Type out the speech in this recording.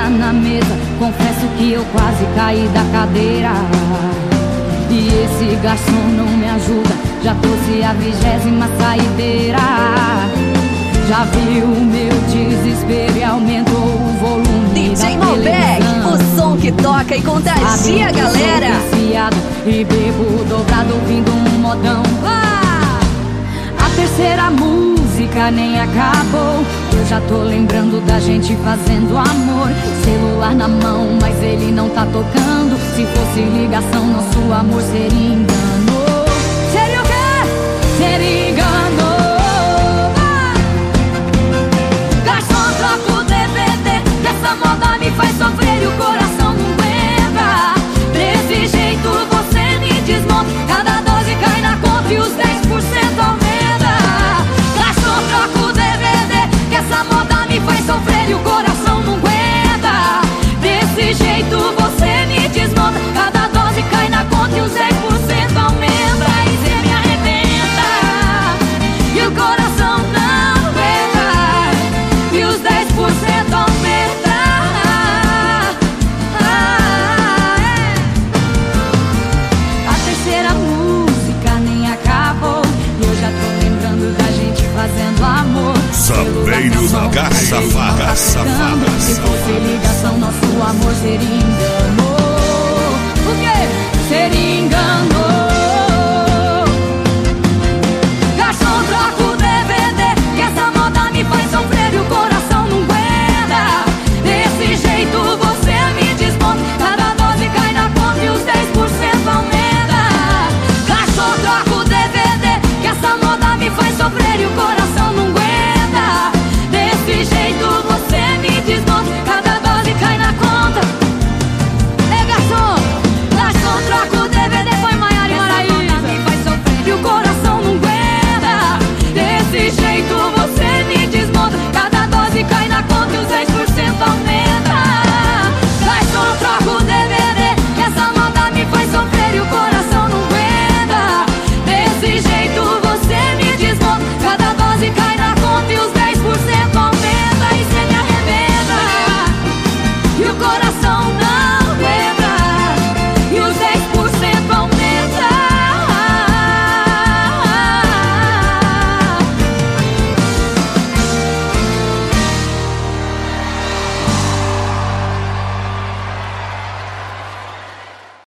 na mesa, confesso que eu quase caí da cadeira. E esse garçom não me ajuda, já trouxe a 20ª saideira. Já viu o meu desespero e aumentou o volume DJ da Malbec, televisão. o som que toca e contagia a galera. Sou viciado e bebo dobrado ouvindo um modão. A terceira música nem acabou, eu já tô lembrando da gente fazendo amor. Celular na mão, mas ele não tá tocando. Se fosse ligação, nosso amor seria engano. Seria o quê? Seria engano. Garçom, troca o DVD, que essa moda me faz sofrer e o coração não aguenta. Desse jeito você me desmonta, cada dose cai na conta e os 10% aumenta. Garçom, troca o DVD, que essa moda me faz sofrer e o coração não aguenta. Desse jeito você me desmonta, cada dose cai na conta e os 10% aumenta. E cê me arrebenta e o coração não aguenta, e os 10% aumenta. A terceira música nem acabou, e eu já tô lembrando da gente fazendo amor. Saveiro na garça vaga, safada. Se fosse ligação, nosso amor seria engano. O quê? Seria engano.